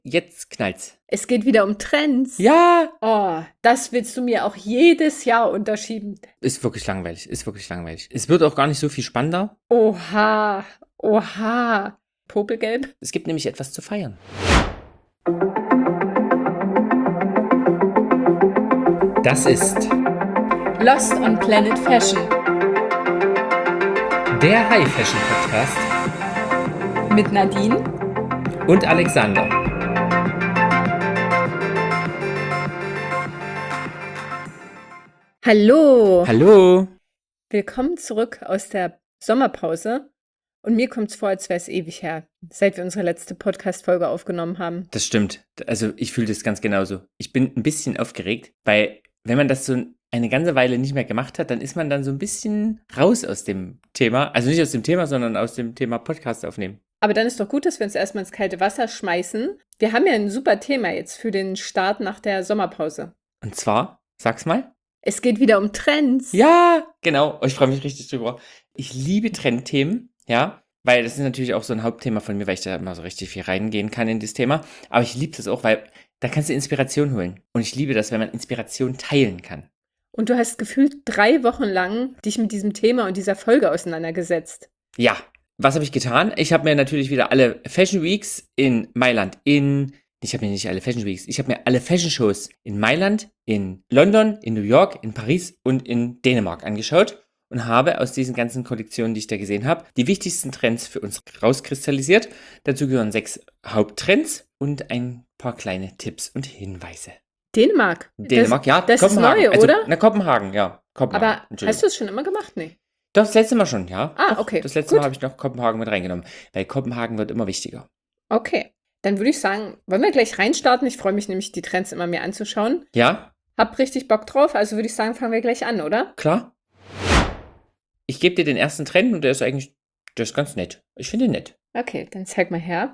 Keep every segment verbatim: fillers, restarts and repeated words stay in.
jetzt knallt's. Es geht wieder um Trends. Ja! Oh, das willst du mir auch jedes Jahr unterschieben. Ist wirklich langweilig, ist wirklich langweilig. Es wird auch gar nicht so viel spannender. Oha, oha. Popelgelb? Es gibt nämlich etwas zu feiern. Das ist Lost on Planet Fashion. Der High Fashion Podcast Mit Nadine und Alexander. Hallo. Hallo. Willkommen zurück aus der Sommerpause. Und mir kommt es vor, als wäre es ewig her, seit wir unsere letzte Podcast-Folge aufgenommen haben. Das stimmt. Also ich fühle das ganz genauso. Ich bin ein bisschen aufgeregt, weil wenn man das so eine ganze Weile nicht mehr gemacht hat, dann ist man dann so ein bisschen raus aus dem Thema. Also nicht aus dem Thema, sondern aus dem Thema Podcast aufnehmen. Aber dann ist doch gut, dass wir uns erstmal ins kalte Wasser schmeißen. Wir haben ja ein super Thema jetzt für den Start nach der Sommerpause. Und zwar, sag's mal. Es geht wieder um Trends. Ja, genau. Oh, ich freue mich richtig drüber. Ich liebe Trendthemen, ja, weil das ist natürlich auch so ein Hauptthema von mir, weil ich da immer so richtig viel reingehen kann in das Thema. Aber ich liebe das auch, weil da kannst du Inspiration holen. Und ich liebe das, wenn man Inspiration teilen kann. Und du hast gefühlt drei Wochen lang dich mit diesem Thema und dieser Folge auseinandergesetzt. Ja, was habe ich getan? Ich habe mir natürlich wieder alle Fashion Weeks in Mailand, in, ich habe mir nicht alle Fashion Weeks, ich habe mir alle Fashion Shows in Mailand, in London, in New York, in Paris und in Dänemark angeschaut und habe aus diesen ganzen Kollektionen, die ich da gesehen habe, die wichtigsten Trends für uns rauskristallisiert. Dazu gehören sechs Haupttrends und ein paar kleine Tipps und Hinweise. Dänemark? Dänemark, das, ja. Das Kopenhagen. ist neu, also, oder? Na, Kopenhagen, ja. Kopenhagen, Aber hast du es schon immer gemacht? Nee. Doch, das letzte Mal schon, ja. Ah, Doch, okay. Das letzte Gut. Mal habe ich noch Kopenhagen mit reingenommen, weil Kopenhagen wird immer wichtiger. Okay, dann würde ich sagen, wollen wir gleich reinstarten? Ich freue mich nämlich, die Trends immer mehr anzuschauen. Ja? Hab richtig Bock drauf, also würde ich sagen, fangen wir gleich an, oder? Klar. Ich gebe dir den ersten Trend und der ist eigentlich, der ist ganz nett. Ich finde ihn nett. Okay, dann zeig mal her.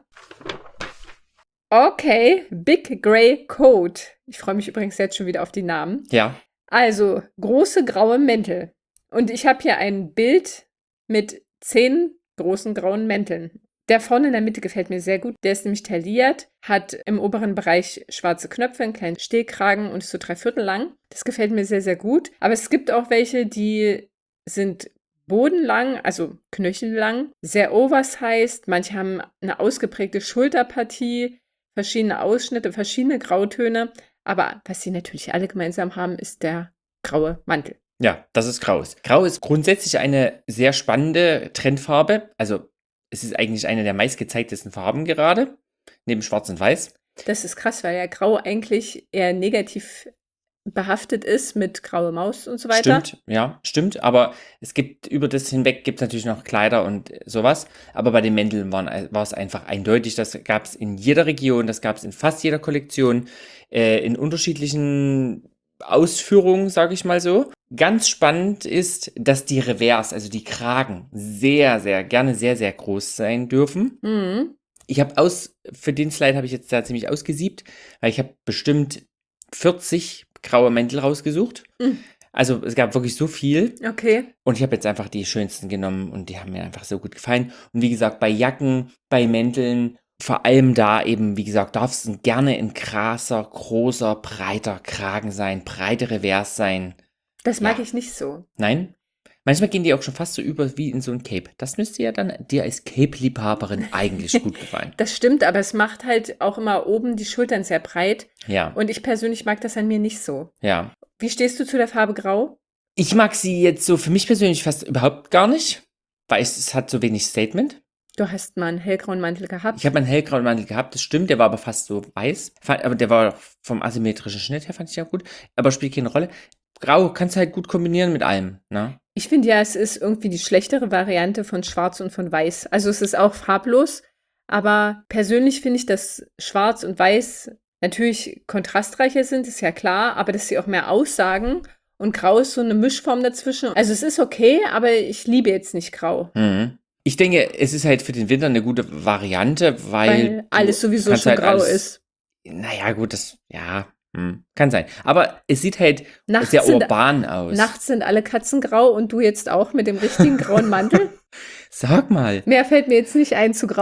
Okay, Big Grey Coat. Ich freue mich übrigens jetzt schon wieder auf die Namen. Ja. Also, große graue Mäntel. Und ich habe hier ein Bild mit zehn großen grauen Mänteln. Der vorne in der Mitte gefällt mir sehr gut. Der ist nämlich tailliert, hat im oberen Bereich schwarze Knöpfe, einen kleinen Stehkragen und ist so drei Viertel lang. Das gefällt mir sehr, sehr gut. Aber es gibt auch welche, die sind bodenlang, also knöchellang, sehr oversized. Manche haben eine ausgeprägte Schulterpartie, verschiedene Ausschnitte, verschiedene Grautöne. Aber was sie natürlich alle gemeinsam haben, ist der graue Mantel. Ja, das ist grau. Grau ist grundsätzlich eine sehr spannende Trendfarbe. Also es ist eigentlich eine der meistgezeigtesten Farben gerade, neben Schwarz und Weiß. Das ist krass, weil ja Grau eigentlich eher negativ behaftet ist mit graue Maus und so weiter. Stimmt, ja, stimmt. Aber es gibt über das hinweg gibt es natürlich noch Kleider und sowas. Aber bei den Mänteln waren, war es einfach eindeutig. Das gab es in jeder Region, das gab es in fast jeder Kollektion, äh, in unterschiedlichen Ausführungen, sage ich mal so. Ganz spannend ist, dass die Revers, also die Kragen, sehr, sehr gerne sehr, sehr groß sein dürfen. Mhm. Ich habe aus, für den Slide habe ich jetzt da ziemlich ausgesiebt, weil ich habe bestimmt vierzig graue Mäntel rausgesucht. Mhm. Also es gab wirklich so viel. Okay. Und ich habe jetzt einfach die schönsten genommen und die haben mir einfach so gut gefallen. Und wie gesagt, bei Jacken, bei Mänteln, vor allem da eben, wie gesagt, darf es gerne ein krasser, großer, breiter Kragen sein, breite Revers sein. Das mag Ja. ich nicht so. Nein? Manchmal gehen die auch schon fast so über wie in so ein Cape. Das müsste ja dann dir als Cape-Liebhaberin eigentlich gut gefallen. Das stimmt, aber es macht halt auch immer oben die Schultern sehr breit. Ja, Und ich persönlich mag das an mir nicht so. ja. Wie stehst du zu der Farbe Grau? Ich mag sie jetzt so für mich persönlich fast überhaupt gar nicht, weil es, es hat so wenig Statement. Du hast mal einen hellgrauen Mantel gehabt. Ich habe meinen hellgrauen Mantel gehabt, das stimmt, der war aber fast so weiß. Fand, aber der war vom asymmetrischen Schnitt her, fand ich ja gut. Aber spielt keine Rolle. Grau kannst du halt gut kombinieren mit allem, ne? Ich finde ja, es ist irgendwie die schlechtere Variante von Schwarz und von Weiß. Also es ist auch farblos, aber persönlich finde ich, dass Schwarz und Weiß natürlich kontrastreicher sind, ist ja klar, aber dass sie auch mehr aussagen und Grau ist so eine Mischform dazwischen. Also es ist okay, aber ich liebe jetzt nicht Grau. Mhm. Ich denke, es ist halt für den Winter eine gute Variante, weil, Weil alles du sowieso kannst schon halt grau alles, ist. Naja, gut, das, ja, hm, kann sein. Aber es sieht halt Nachts sehr sind- urban aus. Nachts sind alle Katzen grau und du jetzt auch mit dem richtigen grauen Mantel. Sag mal. Mehr fällt mir jetzt nicht ein zu grau.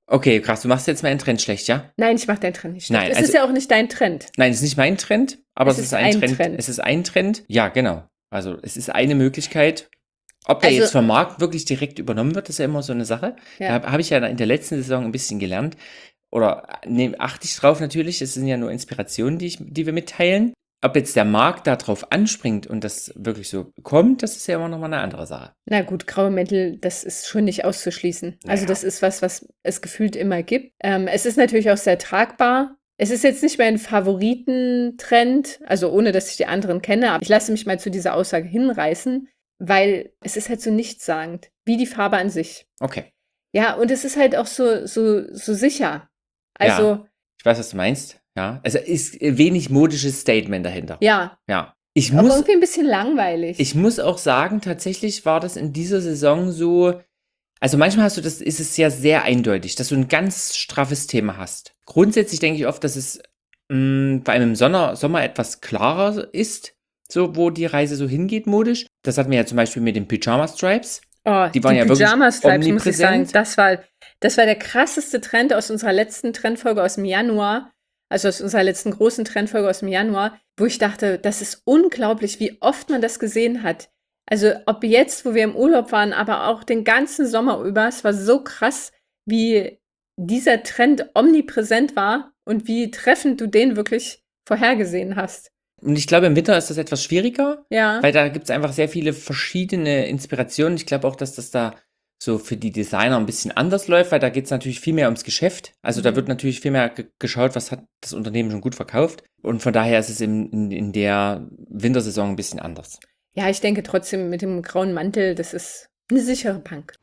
Okay, krass, du machst jetzt meinen Trend schlecht, ja? Nein, ich mache deinen Trend nicht. Nein, Es also- ist ja auch nicht dein Trend. Nein, es ist nicht mein Trend, aber Es es, ist ist ein, ein Trend. Trend. Es ist ein Trend. Ja, genau. Also es ist eine Möglichkeit. Ob der Also- jetzt vom Markt wirklich direkt übernommen wird, ist ja immer so eine Sache. Ja. Da habe ich ja in der letzten Saison ein bisschen gelernt. Oder ne, achte ich drauf natürlich. Es sind ja nur Inspirationen, die, ich, die wir mitteilen. Ob jetzt der Markt da drauf anspringt und das wirklich so kommt, das ist ja immer nochmal eine andere Sache. Na gut, graue Mäntel, das ist schon nicht auszuschließen. Also Naja. das ist was, was es gefühlt immer gibt. Ähm, es ist natürlich auch sehr tragbar. Es ist jetzt nicht mein Favoritentrend, also ohne, dass ich die anderen kenne, aber ich lasse mich mal zu dieser Aussage hinreißen, weil es ist halt so nichtssagend, wie die Farbe an sich. Okay. Ja, und es ist halt auch so, so, so sicher. Also, Ich weiß, was du meinst. Ja. Also ist wenig modisches Statement dahinter. ja, Ja. Ich auch muss irgendwie ein bisschen langweilig. Ich muss auch sagen, tatsächlich war das in dieser Saison so, also manchmal hast du das, ist es ja sehr eindeutig, dass du ein ganz straffes Thema hast. Grundsätzlich denke ich oft, dass es mh, vor allem im Sommer, Sommer etwas klarer ist, so wo die Reise so hingeht modisch. Das hatten wir ja zum Beispiel mit den Pyjama-Stripes. Oh, Die waren ja wirklich Pyjama-Stripes, muss ich sagen, omnipräsent. das war, das war der krasseste Trend aus unserer letzten Trendfolge aus dem Januar, also aus unserer letzten großen Trendfolge aus dem Januar, wo ich dachte, das ist unglaublich, wie oft man das gesehen hat. Also ob jetzt, wo wir im Urlaub waren, aber auch den ganzen Sommer über, es war so krass, wie dieser Trend omnipräsent war und wie treffend du den wirklich vorhergesehen hast. Und ich glaube, im Winter ist das etwas schwieriger, Ja. weil da gibt es einfach sehr viele verschiedene Inspirationen. Ich glaube auch, dass das da so für die Designer ein bisschen anders läuft, weil da geht es natürlich viel mehr ums Geschäft. Also da Mhm. wird natürlich viel mehr ge geschaut, was hat das Unternehmen schon gut verkauft. Und von daher ist es in, in, in der Wintersaison ein bisschen anders. Ja, ich denke trotzdem mit dem grauen Mantel, das ist eine sichere Bank.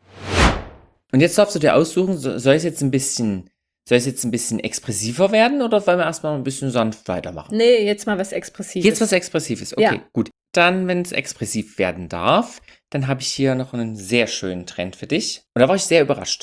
Und jetzt darfst du dir aussuchen, so- soll es jetzt ein bisschen, soll es jetzt ein bisschen expressiver werden oder wollen wir erstmal ein bisschen sanft weitermachen? Nee, jetzt mal was Expressives. Jetzt was Expressives, okay, Ja. gut. Dann, wenn es expressiv werden darf, dann habe ich hier noch einen sehr schönen Trend für dich. Und da war ich sehr überrascht.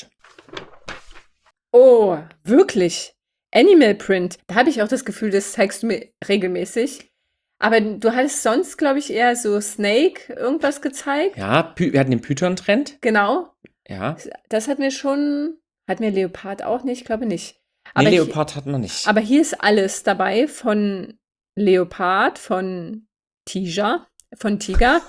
Oh, wirklich? Animal Print. Da habe ich auch das Gefühl, das zeigst du mir regelmäßig. Aber du hattest sonst, glaube ich, eher so Snake irgendwas gezeigt. Ja, Py- wir hatten den Python-Trend. Genau. Ja. Das hat mir schon, hat mir Leopard auch nicht, glaube nicht. Nee, Aber, Leopard hatten wir nicht. Hier, aber hier ist alles dabei von Leopard, von Tiger, von Tiger.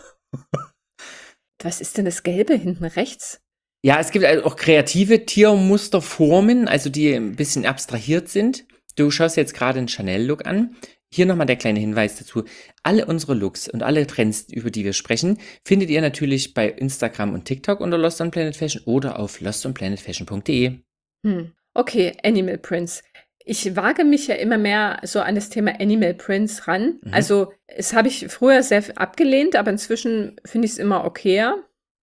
Was ist denn das Gelbe hinten rechts? Ja, es gibt also auch kreative Tiermusterformen, also die ein bisschen abstrahiert sind. Du schaust jetzt gerade einen Chanel-Look an. Hier nochmal der kleine Hinweis dazu. Alle unsere Looks und alle Trends, über die wir sprechen, findet ihr natürlich bei Instagram und TikTok unter Lost on Planet Fashion oder auf lost on planet fashion punkt de. Hm. Okay, Animal Prints. Ich wage mich ja immer mehr so an das Thema Animal Prints ran. Mhm. Also, es habe ich früher sehr abgelehnt, aber inzwischen finde ich es immer okayer.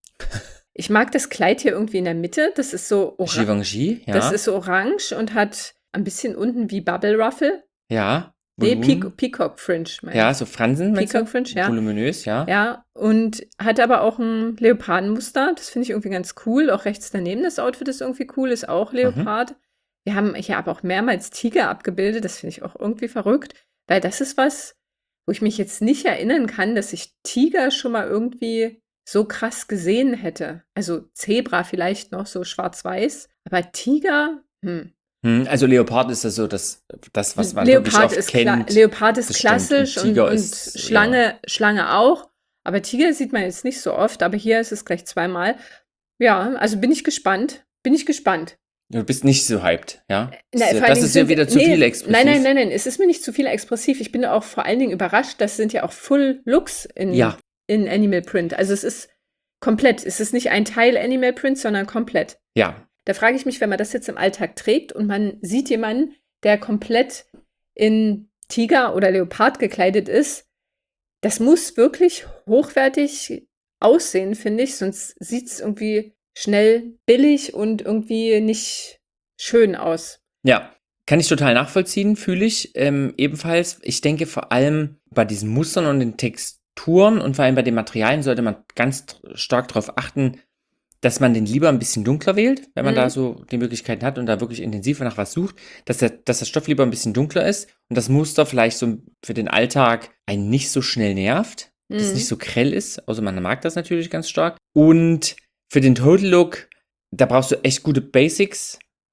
Ich mag das Kleid hier irgendwie in der Mitte. Das ist so orange. Givenchy, ja. Das ist so orange und hat ein bisschen unten wie Bubble Ruffle. ja. Nee, Volumen. Peacock, Peacock Fringe. meine Ja, ich. so Fransen, meinst Peacock du? Fringe, ja. Voluminös, ja. Ja, und hat aber auch ein Leopardenmuster. Das finde ich irgendwie ganz cool. Auch rechts daneben das Outfit ist irgendwie cool, ist auch Leopard. Wir haben hier aber auch mehrmals Tiger abgebildet. Das finde ich auch irgendwie verrückt, weil das ist was, wo ich mich jetzt nicht erinnern kann, dass ich Tiger schon mal irgendwie so krass gesehen hätte. Also Zebra vielleicht noch so schwarz-weiß, aber Tiger, hm. Hm, also Leopard ist das so das, das was man wirklich Leopard oft ist, kla kennt. Leopard ist Das stimmt. klassisch Und und, Tiger und ist, Schlange, Schlange auch. Aber Tiger sieht man jetzt nicht so oft, aber hier ist es gleich zweimal. Ja, also bin ich gespannt. Bin ich gespannt. Du bist nicht so hyped, ja? Na, das vor allen das Dingen ist ja sind- wieder zu nee, viel expressiv. Nein, nein, nein, nein. Es ist mir nicht zu viel expressiv. Ich bin auch vor allen Dingen überrascht. Das sind ja auch Full Looks in, Ja. in Animal Print. Also es ist komplett. Es ist nicht ein Teil Animal Print, sondern komplett. Ja, Da frage ich mich, wenn man das jetzt im Alltag trägt und man sieht jemanden, der komplett in Tiger oder Leopard gekleidet ist, das muss wirklich hochwertig aussehen, finde ich, sonst sieht es irgendwie schnell billig und irgendwie nicht schön aus. ja. Kann ich total nachvollziehen, fühle ich ähm, ebenfalls. Ich denke vor allem bei diesen Mustern und den Texturen und vor allem bei den Materialien sollte man ganz tr- stark darauf achten, dass man den lieber ein bisschen dunkler wählt, wenn man Mhm. da so die Möglichkeiten hat und da wirklich intensiver nach was sucht, dass der, dass der Stoff lieber ein bisschen dunkler ist und das Muster vielleicht so für den Alltag einen nicht so schnell nervt, dass es Mhm. nicht so grell ist, außer man mag das natürlich ganz stark. Und für den Total Look, da brauchst du echt gute Basics.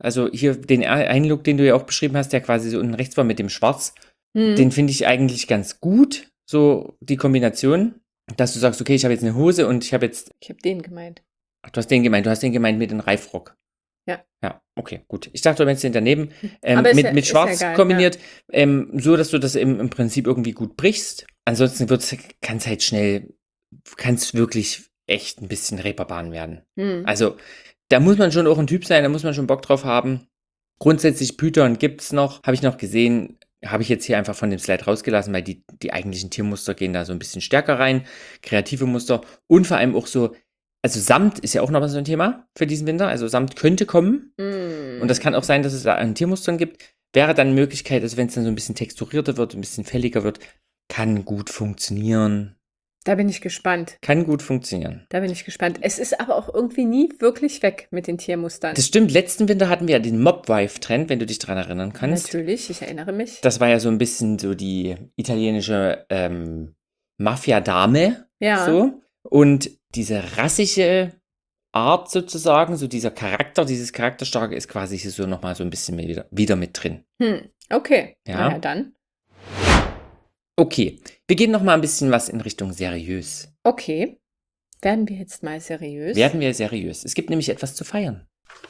Also hier den einen Look, den du ja auch beschrieben hast, der quasi so unten rechts war mit dem Schwarz, Hm. den finde ich eigentlich ganz gut. So die Kombination, dass du sagst, okay, ich habe jetzt eine Hose und ich habe jetzt, Ich habe den gemeint. ach, du hast den gemeint, du hast den gemeint mit dem Reifrock. Ja. Ja, okay, gut. Ich dachte, du meinst den daneben, ähm, Aber ist mit, ja- mit ist Schwarz ja egal, kombiniert, ähm, so dass du das im, im Prinzip irgendwie gut brichst. Ansonsten kann es halt schnell, kann es wirklich echt ein bisschen Reeperbahn werden. Hm. Also, da muss man schon auch ein Typ sein, da muss man schon Bock drauf haben. Grundsätzlich Python gibt's noch, habe ich noch gesehen, habe ich jetzt hier einfach von dem Slide rausgelassen, weil die, die eigentlichen Tiermuster gehen da so ein bisschen stärker rein, kreative Muster und vor allem auch so, also Samt ist ja auch noch mal so ein Thema für diesen Winter, also Samt könnte kommen Hm. und das kann auch sein, dass es da an Tiermustern gibt, wäre dann eine Möglichkeit, also wenn es dann so ein bisschen texturierter wird, ein bisschen fälliger wird, kann gut funktionieren, Da bin ich gespannt. kann gut funktionieren. Da bin ich gespannt. Es ist aber auch irgendwie nie wirklich weg mit den Tiermustern. Das stimmt, letzten Winter hatten wir ja den Mob-Wife-Trend, wenn du dich dran erinnern kannst. Natürlich, ich erinnere mich. Das war ja so ein bisschen so die italienische ähm, Mafia-Dame. Ja. So. Und diese rassige Art sozusagen, so dieser Charakter, dieses Charakterstarke ist quasi hier so nochmal so ein bisschen wieder, wieder mit drin. Hm. Okay. Ja. Na ja, dann. Okay, wir gehen nochmal ein bisschen was in Richtung seriös. Okay. Werden wir jetzt mal seriös? Werden wir seriös. Es gibt nämlich etwas zu feiern.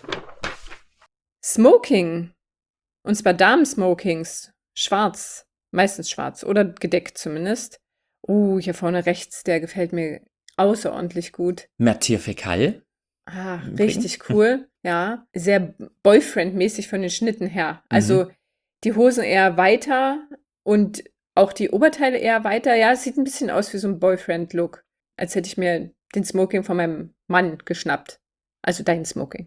Smoking. Und zwar Damen-Smokings. Schwarz. Meistens schwarz. Oder gedeckt zumindest. Uh, hier vorne rechts, der gefällt mir außerordentlich gut. Mertier Fäkal. Ah, Im richtig cool. Ja. Sehr Boyfriend-mäßig von den Schnitten her. Also die Hosen eher weiter und auch die Oberteile eher weiter. Ja, es sieht ein bisschen aus wie so ein Boyfriend-Look. Als hätte ich mir den Smoking von meinem Mann geschnappt. Also dein Smoking.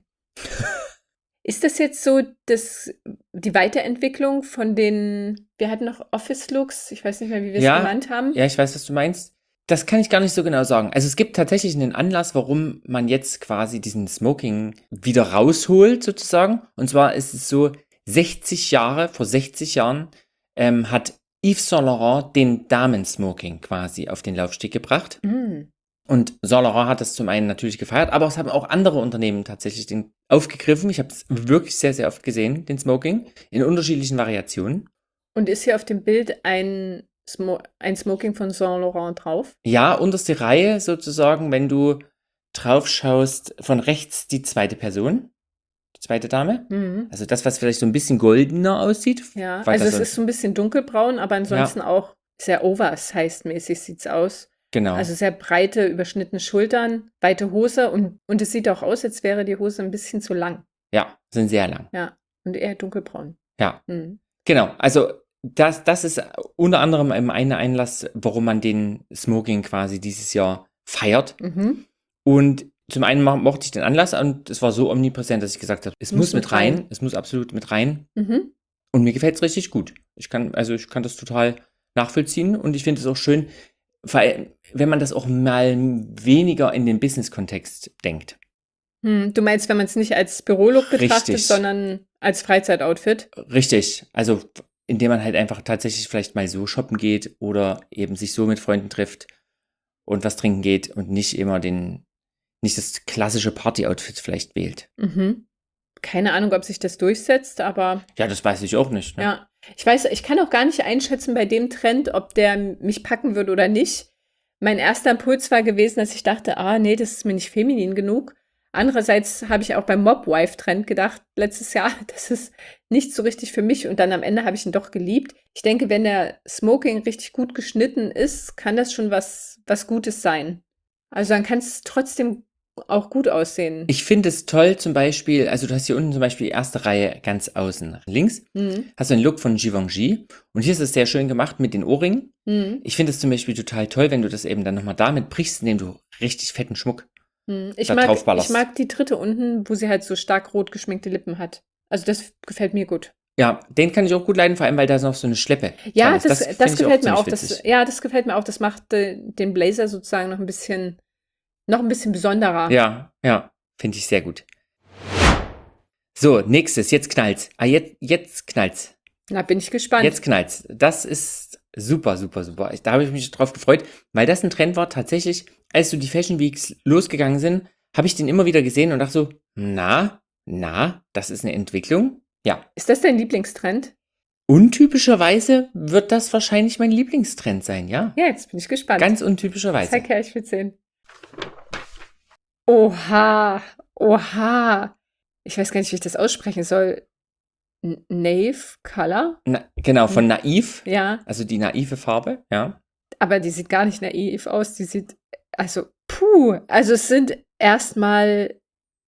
Ist das jetzt so das, die Weiterentwicklung von den, wir hatten noch Office-Looks, ich weiß nicht mehr, wie wir es Ja, genannt haben. Ja, ich weiß, was du meinst. Das kann ich gar nicht so genau sagen. Also es gibt tatsächlich einen Anlass, warum man jetzt quasi diesen Smoking wieder rausholt, sozusagen. Und zwar ist es so, sechzig Jahre, vor sechzig Jahren, ähm, hat Yves Saint Laurent den Damensmoking quasi auf den Laufsteg gebracht. Mm. Und Saint Laurent hat das zum einen natürlich gefeiert, aber es haben auch andere Unternehmen tatsächlich den aufgegriffen. Ich habe es wirklich sehr, sehr oft gesehen, den Smoking, in unterschiedlichen Variationen. Und ist hier auf dem Bild ein, Smo ein Smoking von Saint Laurent drauf? Ja, unterste Reihe sozusagen, wenn du drauf schaust, von rechts die zweite Person, die zweite Dame. Mhm. Also das, was vielleicht so ein bisschen goldener aussieht. Ja, Weil also das es so- ist so ein bisschen dunkelbraun, aber ansonsten auch sehr oversized-mäßig sieht's aus. Genau. Also sehr breite, überschnittene Schultern, weite Hose und, und es sieht auch aus, als wäre die Hose ein bisschen zu lang. ja, sind sehr lang. Ja, und eher dunkelbraun. Ja, Mhm. genau. Also das, das ist unter anderem eben ein Einlass, warum man den Smoking quasi dieses Jahr feiert. Mhm. Und zum einen mo- mochte ich den Anlass und es war so omnipräsent, dass ich gesagt habe, es muss, Muss mit mit rein. rein. Es muss absolut mit rein. Mhm. Und mir gefällt es richtig gut. Ich kann, also ich kann das total nachvollziehen und ich finde es auch schön, weil, wenn man das auch mal weniger in den Business-Kontext denkt. Hm, du meinst, wenn man es nicht als Bürolook betrachtet, Richtig. sondern als Freizeitoutfit? Richtig. Also, indem man halt einfach tatsächlich vielleicht mal so shoppen geht oder eben sich so mit Freunden trifft und was trinken geht und nicht immer den, nicht das klassische Party-Outfit vielleicht wählt. Mhm. Keine Ahnung, ob sich das durchsetzt, aber Ja, das weiß ich auch nicht. Ne? ja. Ich weiß, ich kann auch gar nicht einschätzen bei dem Trend, ob der mich packen würde oder nicht. Mein erster Impuls war gewesen, dass ich dachte, ah, nee, das ist mir nicht feminin genug. Andererseits habe ich auch beim Mob-Wife-Trend gedacht, letztes Jahr, das ist nicht so richtig für mich. Und dann am Ende habe ich ihn doch geliebt. Ich denke, wenn der Smoking richtig gut geschnitten ist, kann das schon was, was Gutes sein. Also dann kann es trotzdem auch gut aussehen. Ich finde es toll zum Beispiel, also du hast hier unten zum Beispiel die erste Reihe ganz außen links, Mhm. hast du einen Look von Givenchy und hier ist es sehr schön gemacht mit den Ohrringen. Mhm. Ich finde es zum Beispiel total toll, wenn du das eben dann nochmal damit brichst, indem du richtig fetten Schmuck. Mhm. Ich da mag, draufballerst. ich mag die dritte unten, wo sie halt so stark rot geschminkte Lippen hat. Also das gefällt mir gut. Ja, den kann ich auch gut leiden, vor allem, weil da ist noch so eine Schleppe. Ja, dran ist. das, das, finde ich gefällt mir ziemlich auch. Das, witzig. ja, das gefällt mir auch. Das macht äh, den Blazer sozusagen noch ein bisschen, noch ein bisschen besonderer. Ja, ja, finde ich sehr gut. So, nächstes, jetzt knallt's. Ah, jetzt, jetzt knallt's. Na, bin ich gespannt. Jetzt knallt's. Das ist super, super, super. Ich, da habe ich mich drauf gefreut, weil das ein Trend war. Tatsächlich, als so die Fashion Weeks losgegangen sind, habe ich den immer wieder gesehen und dachte so, na, Na, das ist eine Entwicklung. Ja. Ist das dein Lieblingstrend? Untypischerweise wird das wahrscheinlich mein Lieblingstrend sein, ja. Ja, jetzt bin ich gespannt. Ganz untypischerweise. Zeig her, ich will sehen. Oha, oha. Ich weiß gar nicht, wie ich das aussprechen soll. N- Naive Color? Na, genau, von naiv, Ja, also die naive Farbe, ja. aber die sieht gar nicht naiv aus. Die sieht, also, puh. Also es sind erstmal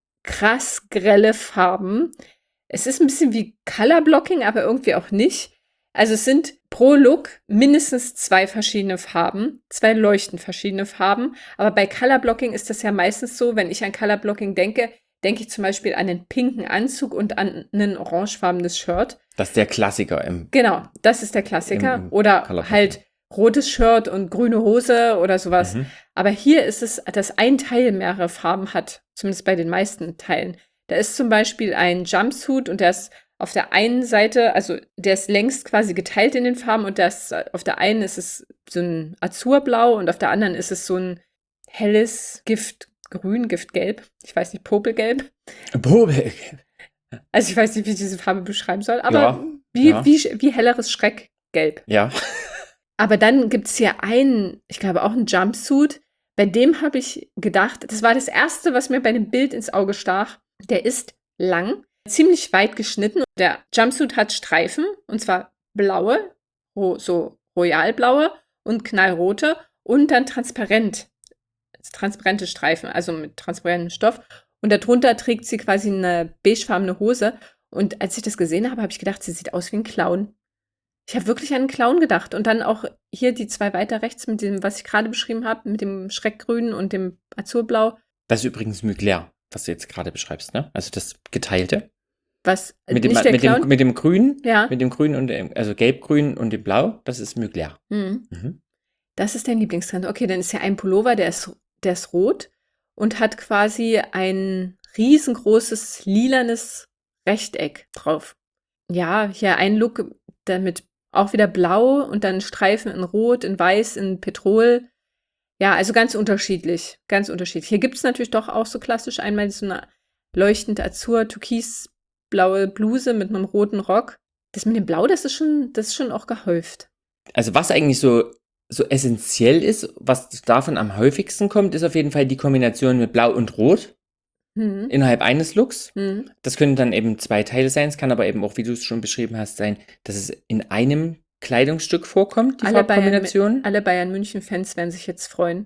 krass grelle Farben. Es ist ein bisschen wie Colorblocking, aber irgendwie auch nicht. Also es sind pro Look mindestens zwei verschiedene Farben, zwei leuchtend verschiedene Farben. Aber bei Colorblocking ist das ja meistens so, wenn ich an Colorblocking denke, denke ich zum Beispiel an einen pinken Anzug und an ein orangefarbenes Shirt. Das ist der Klassiker im. Genau, das ist der Klassiker. Im- im Oder Colorblocking. halt rotes Shirt und grüne Hose oder sowas. Mhm. Aber hier ist es, dass ein Teil mehrere Farben hat, zumindest bei den meisten Teilen. Da ist zum Beispiel ein Jumpsuit und der ist auf der einen Seite, also der ist längst quasi geteilt in den Farben und das, auf der einen ist es so ein Azurblau und auf der anderen ist es so ein helles Giftgrün, Giftgelb. Ich weiß nicht, Popelgelb. Bobel. Also ich weiß nicht, wie ich diese Farbe beschreiben soll, aber Ja, wie, ja. Wie, wie helleres Schreckgelb. Ja. Aber dann gibt es hier einen, ich glaube auch einen Jumpsuit, bei dem habe ich gedacht, das war das Erste, was mir bei dem Bild ins Auge stach. Der ist lang, ziemlich weit geschnitten. Der Jumpsuit hat Streifen, und zwar blaue, ro- so royalblaue und knallrote und dann transparent, transparente Streifen, also mit transparentem Stoff. Und darunter trägt sie quasi eine beigefarbene Hose. Und als ich das gesehen habe, habe ich gedacht, sie sieht aus wie ein Clown. Ich habe wirklich an einen Clown gedacht. Und dann auch hier die zwei weiter rechts mit dem, was ich gerade beschrieben habe, mit dem Schreckgrün und dem Azurblau. Das ist übrigens Mugler, was du jetzt gerade beschreibst, ne? Also das Geteilte. Was? Mit dem, nicht der mit Clown? dem, mit dem Grün, Ja. mit dem Grün und dem, also Gelb-Grün und dem Blau, das ist Mugler. Mhm. Mhm. Das ist dein Lieblingstrend. Okay, dann ist ja ein Pullover, der ist, der ist rot und hat quasi ein riesengroßes lilanes Rechteck drauf. Ja, hier ein Look damit auch wieder blau und dann Streifen in rot, in weiß, in Petrol. Ja, also ganz unterschiedlich, ganz unterschiedlich. Hier gibt es natürlich doch auch so klassisch einmal so eine leuchtend azur, türkisblaue Bluse mit einem roten Rock. Das mit dem Blau, das ist schon, das ist schon auch gehäuft. Also was eigentlich so, so essentiell ist, was davon am häufigsten kommt, ist auf jeden Fall die Kombination mit Blau und Rot Hm. innerhalb eines Looks. Hm. Das können dann eben zwei Teile sein. Es kann aber eben auch, wie du es schon beschrieben hast, sein, dass es in einem Kleidungsstück vorkommt, die Alle Bayern, Farbkombination. alle Bayern München-Fans werden sich jetzt freuen.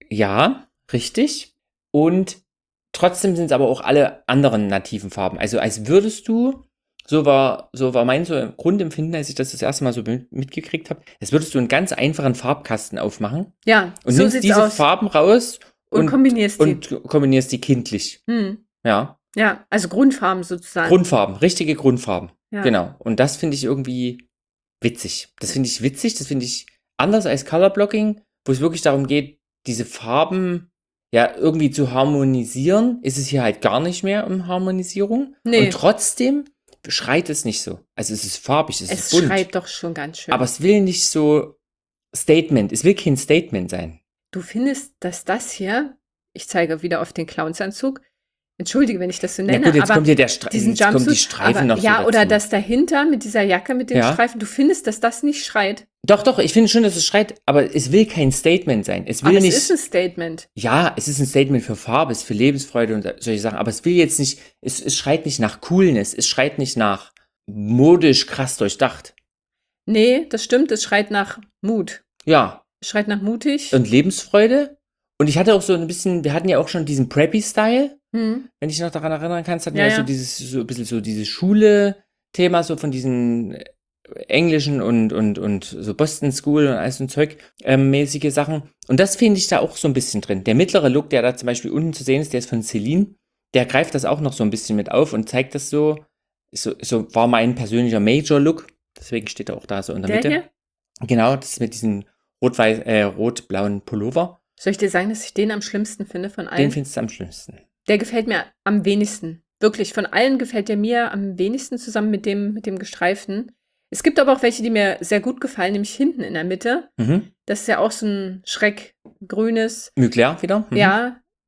Ja, richtig. Und trotzdem sind es aber auch alle anderen nativen Farben. Also als würdest du, so war, so war mein so Grundempfinden, als ich das das erste Mal so mit- mitgekriegt habe, als würdest du einen ganz einfachen Farbkasten aufmachen Ja, und so nimmst sieht's diese aus. Farben raus und, und, kombinierst die. und kombinierst die kindlich. Hm. Ja, Ja, also Grundfarben sozusagen. Grundfarben, richtige Grundfarben. ja. Genau. Und das finde ich irgendwie witzig. Das finde ich witzig, das finde ich anders als Colorblocking, wo es wirklich darum geht, diese Farben ja irgendwie zu harmonisieren. Ist es hier halt gar nicht mehr um Harmonisierung. Nee. Und trotzdem schreit es nicht so. Also es ist farbig, es, Es ist bunt. schreit doch schon ganz schön. Aber es will nicht so Statement. Es will kein Statement sein. Du findest, dass das hier, ich zeige wieder auf den Clownsanzug, entschuldige, wenn ich das so Ja nenne, gut, jetzt aber kommt hier der Stre diesen jetzt kommen die Jumpsuit, Streifen aber, noch ja, so oder dazu. das dahinter mit dieser Jacke mit den Ja. Streifen, du findest, dass das nicht schreit. Doch, doch, ich finde schon, dass es schreit, aber es will kein Statement sein. Es will Aber nicht. es ist ein Statement. Ja, es ist ein Statement für Farbe, es ist für Lebensfreude und solche Sachen, aber es will jetzt nicht, es, es schreit nicht nach Coolness, es schreit nicht nach modisch krass durchdacht. Nee, das stimmt, es schreit nach Mut. Ja, Es schreit nach mutig. und Lebensfreude. Und ich hatte auch so ein bisschen, wir hatten ja auch schon diesen Preppy-Style, Hm. wenn ich noch daran erinnern kannst, hatten Ja, wir ja, ja. so dieses, so ein bisschen so dieses Schule-Thema, so von diesen englischen und, und, und so Boston School und alles so ein Zeug, ähm, mäßige Sachen. Und das finde ich da auch so ein bisschen drin. Der mittlere Look, der da zum Beispiel unten zu sehen ist, der ist von Celine, der greift das auch noch so ein bisschen mit auf und zeigt das so, so, so war mein persönlicher Major-Look, deswegen steht er auch da so in der, Der Mitte. hier? Genau, das mit diesem rot-weiß, äh, rot-blauen Pullover. Soll ich dir sagen, dass ich den am schlimmsten finde von Den allen? findest du am schlimmsten. Der gefällt mir am wenigsten. Wirklich, von allen gefällt der mir am wenigsten zusammen mit dem, mit dem gestreiften. Es gibt aber auch welche, die mir sehr gut gefallen, nämlich hinten in der Mitte. Mhm. Das ist ja auch so ein schreckgrünes. Mugler wieder. Mhm. Ja,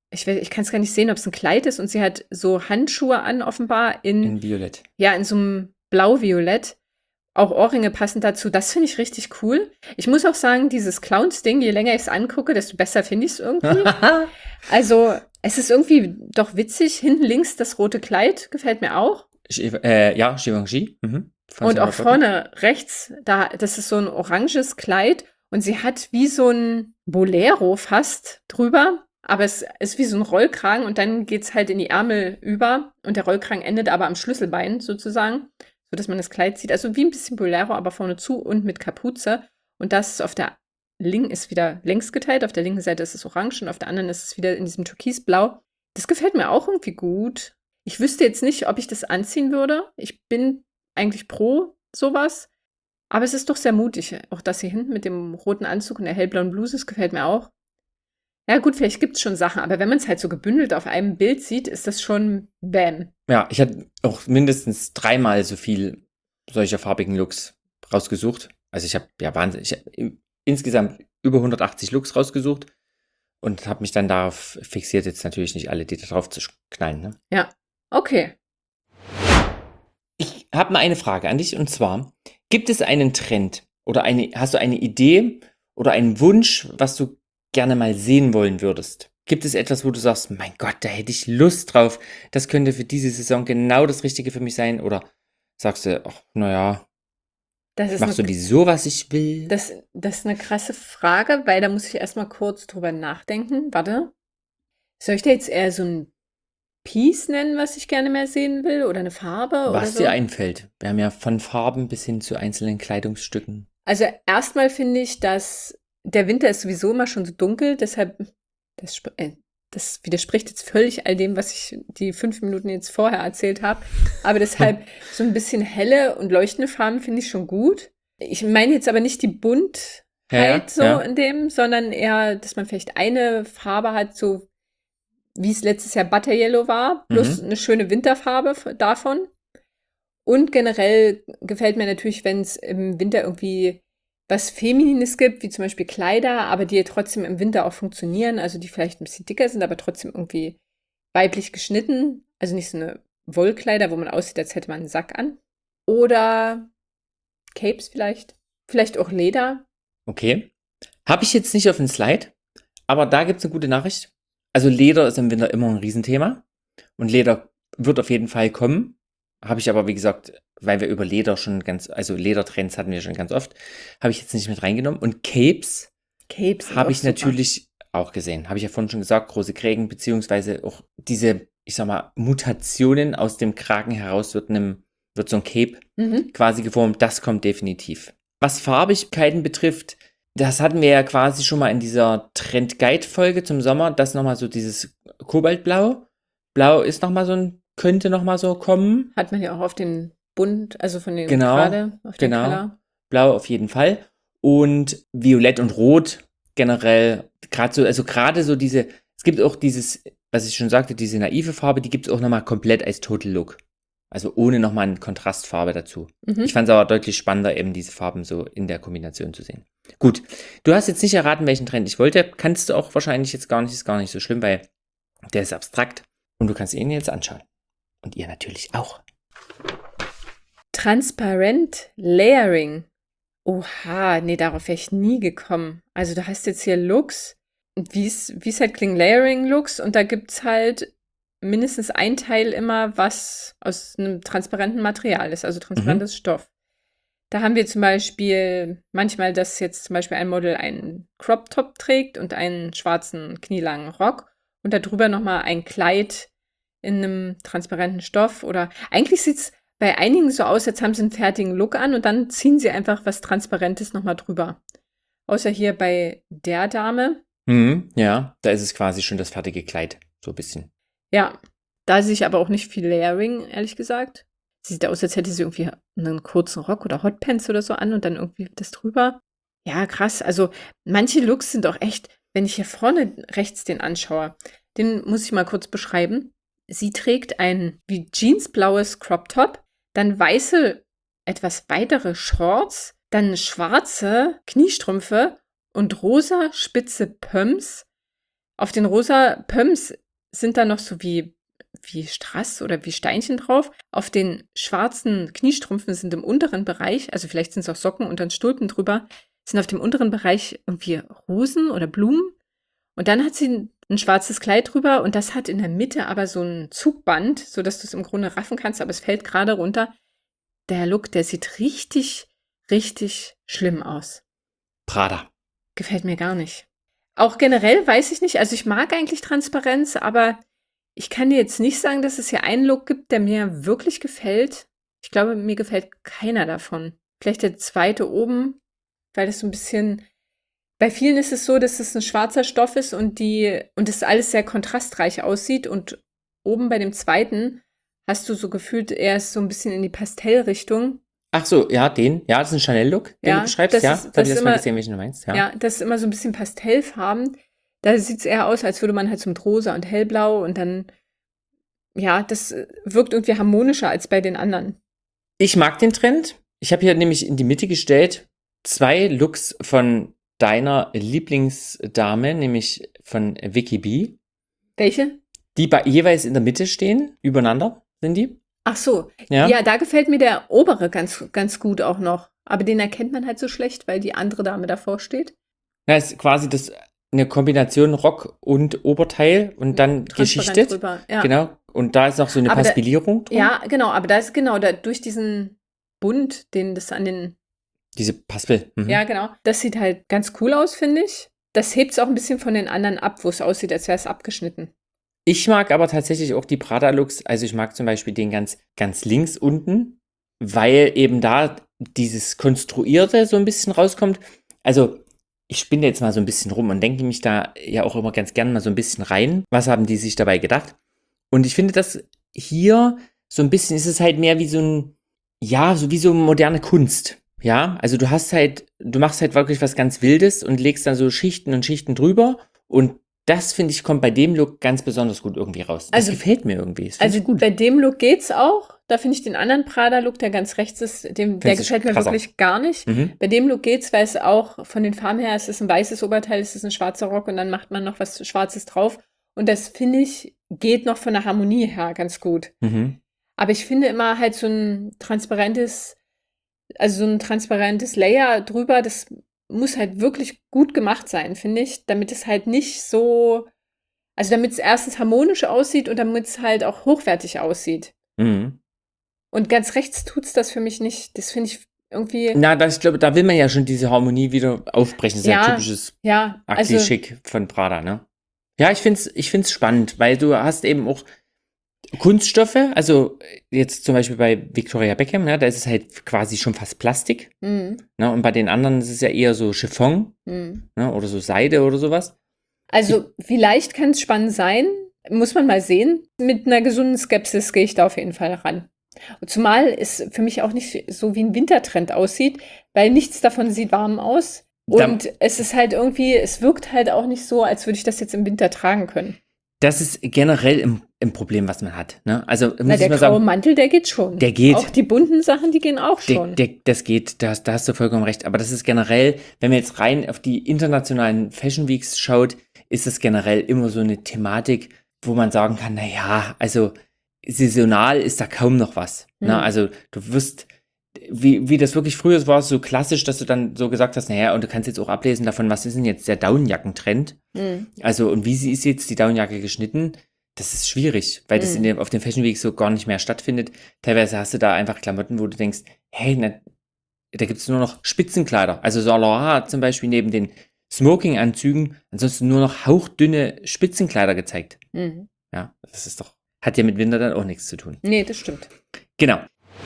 ich, we- ich kann es gar nicht sehen, ob es ein Kleid ist und sie hat so Handschuhe an, offenbar in, In Violett. ja, in so einem Blau-Violett. Auch Ohrringe passen dazu. Das finde ich richtig cool. Ich muss auch sagen, dieses Clowns-Ding, je länger ich es angucke, desto besser finde ich es irgendwie. Also, es ist irgendwie doch witzig. Hinten links das rote Kleid gefällt mir auch. Giv- äh, ja, Givenchy. Mhm. Von Und Sarah auch Poppy. vorne rechts, da, das ist so ein oranges Kleid und sie hat wie so ein Bolero fast drüber, aber es ist wie so ein Rollkragen und dann geht's halt in die Ärmel über und der Rollkragen endet aber am Schlüsselbein sozusagen, sodass man das Kleid sieht. Also wie ein bisschen Bolero, aber vorne zu und mit Kapuze. Und das ist auf der linken ist wieder längs geteilt, auf der linken Seite ist es orange und auf der anderen ist es wieder in diesem Türkisblau. Das gefällt mir auch irgendwie gut. Ich wüsste jetzt nicht, ob ich das anziehen würde. Ich bin eigentlich pro sowas. Aber es ist doch sehr mutig. Auch das hier hinten mit dem roten Anzug und der hellblauen Bluse, das gefällt mir auch. Ja, gut, vielleicht gibt es schon Sachen, aber wenn man es halt so gebündelt auf einem Bild sieht, ist das schon Bam. Ja, ich hatte auch mindestens dreimal so viel solcher farbigen Looks rausgesucht. Also ich habe ja wahnsinnig, ich hab im- insgesamt über hundertachtzig Looks rausgesucht und habe mich dann darauf fixiert, jetzt natürlich nicht alle, die da drauf zu knallen. Ne? Ja, okay. Ich habe mal eine Frage an dich und zwar, gibt es einen Trend oder eine, hast du eine Idee oder einen Wunsch, was du gerne mal sehen wollen würdest? Gibt es etwas, wo du sagst, mein Gott, da hätte ich Lust drauf, das könnte für diese Saison genau das Richtige für mich sein? Oder sagst du, ach, naja, Das ich ist, mach eine, sowieso, was ich will? das, das ist eine krasse Frage, weil da muss ich erstmal kurz drüber nachdenken. Warte. Soll ich da jetzt eher so ein Piece nennen, was ich gerne mehr sehen will? Oder eine Farbe oder Was so? dir einfällt. Wir haben ja von Farben bis hin zu einzelnen Kleidungsstücken. Also erstmal finde ich, dass der Winter ist sowieso immer schon so dunkel, deshalb, das, sp- äh, das widerspricht jetzt völlig all dem, was ich die fünf Minuten jetzt vorher erzählt habe. Aber deshalb so ein bisschen helle und leuchtende Farben finde ich schon gut. Ich meine jetzt aber nicht die Buntheit Ja, ja, so ja. in dem, sondern eher, dass man vielleicht eine Farbe hat, so wie es letztes Jahr Butter Yellow war, plus Mhm. eine schöne Winterfarbe f- davon. Und generell gefällt mir natürlich, wenn es im Winter irgendwie was Feminines gibt, wie zum Beispiel Kleider, aber die ja trotzdem im Winter auch funktionieren, also die vielleicht ein bisschen dicker sind, aber trotzdem irgendwie weiblich geschnitten. Also nicht so eine Wollkleider, wo man aussieht, als hätte man einen Sack an. Oder Capes vielleicht. Vielleicht auch Leder. Okay. Habe ich jetzt nicht auf den Slide, aber da gibt es eine gute Nachricht. Also Leder ist im Winter immer ein Riesenthema und Leder wird auf jeden Fall kommen. Habe ich aber, wie gesagt, weil wir über Leder schon ganz, also Ledertrends hatten wir schon ganz oft, habe ich jetzt nicht mit reingenommen. Und Capes Capes sind habe auch ich super. natürlich auch gesehen. Habe ich ja vorhin schon gesagt, große Krägen, beziehungsweise auch diese, ich sag mal, Mutationen aus dem Kragen heraus wird, einem, wird so ein Cape Mhm. quasi geformt. Das kommt definitiv. Was Farbigkeiten betrifft, das hatten wir ja quasi schon mal in dieser Trend-Guide-Folge zum Sommer, das nochmal so dieses Kobaltblau. Blau ist nochmal so ein, könnte nochmal so kommen. Hat man ja auch auf den Bund, also von den Genau, gerade auf den genau. Color. Blau auf jeden Fall. Und Violett und Rot generell, gerade so, also gerade so diese, es gibt auch dieses, was ich schon sagte, diese naive Farbe, die gibt es auch nochmal komplett als Total Look. Also ohne nochmal eine Kontrastfarbe dazu. Mhm. Ich fand es aber deutlich spannender, eben diese Farben so in der Kombination zu sehen. Gut, du hast jetzt nicht erraten, welchen Trend ich wollte. Kannst du auch wahrscheinlich jetzt gar nicht, ist gar nicht so schlimm, weil der ist abstrakt. Und du kannst ihn jetzt anschauen. Und ihr natürlich auch. Transparent Layering. Oha, nee, darauf wäre ich nie gekommen. Also du hast jetzt hier Looks, wie es wie es halt klingt, Layering-Looks und da gibt's halt mindestens ein Teil immer, was aus einem transparenten Material ist, also transparentes Stoff. Da haben wir zum Beispiel manchmal, dass jetzt zum Beispiel ein Model einen Crop-Top trägt und einen schwarzen knielangen Rock und darüber nochmal ein Kleid in einem transparenten Stoff oder eigentlich sieht's bei einigen so aus, als haben sie einen fertigen Look an und dann ziehen sie einfach was Transparentes nochmal drüber. Außer hier bei der Dame. Mhm, ja, da ist es quasi schon das fertige Kleid. So ein bisschen. Ja, da sehe ich aber auch nicht viel Layering, ehrlich gesagt. Sieht aus, als hätte sie irgendwie einen kurzen Rock oder Hotpants oder so an und dann irgendwie das drüber. Ja, krass. Also manche Looks sind auch echt, wenn ich hier vorne rechts den anschaue, den muss ich mal kurz beschreiben. Sie trägt ein wie jeansblaues Crop Top, dann weiße, etwas weitere Shorts, dann schwarze Kniestrümpfe und rosa spitze Pumps. Auf den rosa Pumps sind da noch so wie, wie Strass oder wie Steinchen drauf. Auf den schwarzen Kniestrümpfen sind im unteren Bereich, also vielleicht sind es auch Socken und dann Stulpen drüber, sind auf dem unteren Bereich irgendwie Rosen oder Blumen. Und dann hat sie ein schwarzes Kleid drüber und das hat in der Mitte aber so ein Zugband, sodass du es im Grunde raffen kannst, aber es fällt gerade runter. Der Look, der sieht richtig, richtig schlimm aus. Prada. Gefällt mir gar nicht. Auch generell weiß ich nicht, also ich mag eigentlich Transparenz, aber ich kann dir jetzt nicht sagen, dass es hier einen Look gibt, der mir wirklich gefällt. Ich glaube, mir gefällt keiner davon. Vielleicht der zweite oben, weil das so ein bisschen, bei vielen ist es so, dass es ein schwarzer Stoff ist und die, und es alles sehr kontrastreich aussieht und oben bei dem zweiten hast du so gefühlt, er ist so ein bisschen in die Pastellrichtung. Ach so, ja, den. Ja, das ist ein Chanel-Look, den Ja, du beschreibst. das Ja, ist- da das habe ich ist das mal immer- gesehen, welchen du meinst. Ja. Ja, das ist immer so ein bisschen Pastellfarben. Da sieht es eher aus, als würde man halt so mit rosa und hellblau und dann, ja, das äh, wirkt irgendwie harmonischer als bei den anderen. Ich mag den Trend. Ich habe hier nämlich in die Mitte gestellt zwei Looks von deiner Lieblingsdame, nämlich von Vicky B, Welche? die bei, jeweils in der Mitte stehen, übereinander sind die. Ach so, Ja. ja, da gefällt mir der obere ganz, ganz gut auch noch. Aber den erkennt man halt so schlecht, weil die andere Dame davor steht. Das ist quasi das, eine Kombination Rock und Oberteil und dann Transparent geschichtet. drüber, ja. Genau. Und da ist noch so eine Aber da- Paspillierung drum. Ja, genau, aber da ist genau, da durch diesen Bund, den das an den, Diese Paspel. Mhm. ja, genau, das sieht halt ganz cool aus, finde ich. Das hebt es auch ein bisschen von den anderen ab, wo es aussieht, als wäre es abgeschnitten. Ich mag aber tatsächlich auch die Prada-Looks. Also ich mag zum Beispiel den ganz, ganz links unten, weil eben da dieses Konstruierte so ein bisschen rauskommt. Also ich spinne jetzt mal so ein bisschen rum und denke mich da ja auch immer ganz gern mal so ein bisschen rein. Was haben die sich dabei gedacht? Und ich finde, dass hier so ein bisschen ist es halt mehr wie so ein, ja, so wie so moderne Kunst. Ja, also du hast halt, du machst halt wirklich was ganz Wildes und legst dann so Schichten und Schichten drüber und das, finde ich, kommt bei dem Look ganz besonders gut irgendwie raus. Das Also- gefällt mir irgendwie. Das find Also ich gut. bei dem Look geht's auch. Da finde ich den anderen Prada-Look, der ganz rechts ist, dem, der Findest du gefällt mir krasser? wirklich gar nicht. Mhm. Bei dem Look geht's, weil es auch von den Farben her, es ist ein weißes Oberteil, es ist ein schwarzer Rock und dann macht man noch was Schwarzes drauf. Und das, finde ich, geht noch von der Harmonie her ganz gut. Mhm. Aber ich finde immer halt so ein transparentes, also so ein transparentes Layer drüber, das muss halt wirklich gut gemacht sein, finde ich, damit es halt nicht so, also damit es erstens harmonisch aussieht und damit es halt auch hochwertig aussieht. Mhm. Und ganz rechts tut's das für mich nicht. Das finde ich irgendwie, Na, das, ich glaube, da will man ja schon diese Harmonie wieder aufbrechen. Das ist ja, Ja, ein typisches ja, also, Akli-Schick von Prada, ne? Ja, ich finde es ich find's spannend, weil du hast eben auch Kunststoffe, also jetzt zum Beispiel bei Victoria Beckham, ne, da ist es halt quasi schon fast Plastik, mh, ne? Und bei den anderen ist es ja eher so Chiffon, mh. ne? Oder so Seide oder sowas. Also vielleicht kann es spannend sein, muss man mal sehen. Mit einer gesunden Skepsis gehe ich da auf jeden Fall ran. Und zumal es für mich auch nicht so wie ein Wintertrend aussieht, weil nichts davon sieht warm aus. Und es ist halt irgendwie, es wirkt halt auch nicht so, als würde ich das jetzt im Winter tragen können. Das ist generell im, im Problem, was man hat, ne? Also muss Na, ich der mal graue sagen, Mantel, der geht schon. Der geht. Auch die bunten Sachen, die gehen auch der, schon. der, das geht, da, da hast du vollkommen recht. Aber das ist generell, wenn man jetzt rein auf die internationalen Fashion Weeks schaut, ist das generell immer so eine Thematik, wo man sagen kann, na ja, also saisonal ist da kaum noch was. Mhm. Ne? Also du wirst, wie, wie das wirklich früher war, so klassisch, dass du dann so gesagt hast, naja, und du kannst jetzt auch ablesen davon, was ist denn jetzt der Daunenjackentrend? Mhm. Also, und wie sie ist jetzt die Daunenjacke geschnitten? Das ist schwierig, weil das Mhm. in dem, auf dem Fashion Week so gar nicht mehr stattfindet. Teilweise hast du da einfach Klamotten, wo du denkst, hey, na, da gibt es nur noch Spitzenkleider. Also Zalora hat zum Beispiel neben den Smoking-Anzügen ansonsten nur noch hauchdünne Spitzenkleider gezeigt. Mhm. Ja, das ist doch, hat ja mit Winter dann auch nichts zu tun. Nee, das stimmt. Genau.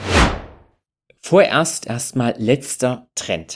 Vorerst erstmal letzter Trend.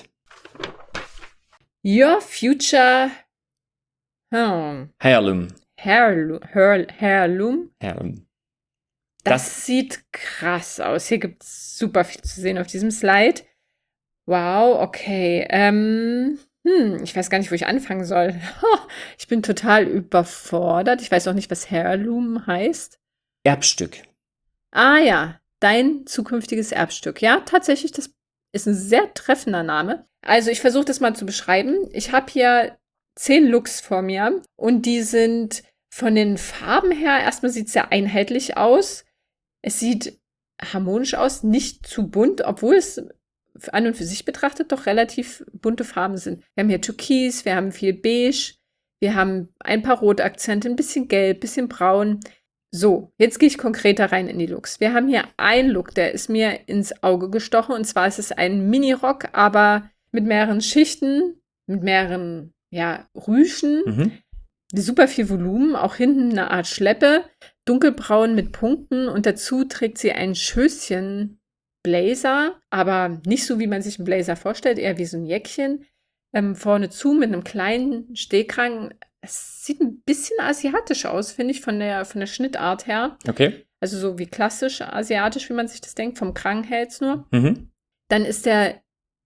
Your Future hm, Heirloom. Heirloom. Heir- Heirloom. Heirloom. Das, Das- sieht krass aus. Hier gibt es super viel zu sehen auf diesem Slide. Wow, okay. Ähm, hm, ich weiß gar nicht, wo ich anfangen soll. Ich bin total überfordert. Ich weiß auch nicht, was Heirloom heißt. Erbstück. Ah ja, dein zukünftiges Erbstück. Ja, tatsächlich, das ist ein sehr treffender Name. Also ich versuche das mal zu beschreiben. Ich habe hier zehn Looks vor mir und die sind von den Farben her, erstmal sieht es sehr einheitlich aus. Es sieht harmonisch aus, nicht zu bunt, obwohl es an und für sich betrachtet doch relativ bunte Farben sind. Wir haben hier Türkis, wir haben viel Beige, wir haben ein paar Rotakzente, ein bisschen Gelb, ein bisschen Braun. So, jetzt gehe ich konkreter rein in die Looks. Wir haben hier einen Look, der ist mir ins Auge gestochen. Und zwar ist es ein Mini-Rock, aber mit mehreren Schichten, mit mehreren, ja, Rüschen. Mhm. Super viel Volumen, auch hinten eine Art Schleppe. Dunkelbraun mit Punkten. Und dazu trägt sie ein Schößchen Blazer, aber nicht so, wie man sich einen Blazer vorstellt, eher wie so ein Jäckchen. Ähm, vorne zu mit einem kleinen Stehkragen. Es sieht ein bisschen asiatisch aus, finde ich, von der, von der Schnittart her. Okay. Also so wie klassisch asiatisch, wie man sich das denkt, vom Kragen her jetzt nur. Mhm. Dann ist der